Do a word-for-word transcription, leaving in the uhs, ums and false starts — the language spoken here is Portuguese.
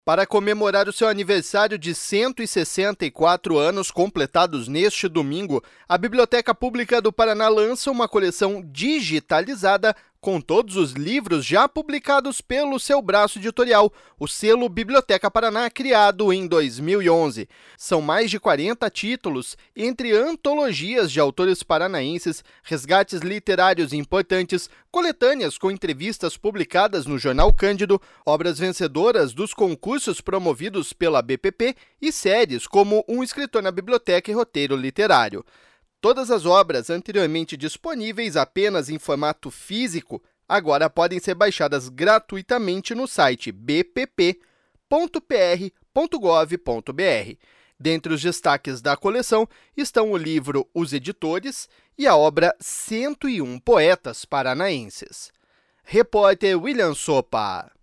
Para comemorar o seu aniversário de cento e sessenta e quatro anos completados neste domingo, a Biblioteca Pública do Paraná lança uma coleção digitalizada com todos os livros já publicados pelo seu braço editorial, o selo Biblioteca Paraná, criado em dois mil e onze. São mais de quarenta títulos, entre antologias de autores paranaenses, resgates literários importantes, coletâneas com entrevistas publicadas no Jornal Cândido, obras vencedoras dos concursos promovidos pela B P P e séries como Um Escritor na Biblioteca e Roteiro Literário. Todas as obras anteriormente disponíveis apenas em formato físico agora podem ser baixadas gratuitamente no site b p p ponto p r ponto gov ponto b r. Dentre os destaques da coleção estão o livro Os Editores e a obra cento e um Poetas Paranaenses. Repórter William Sopa.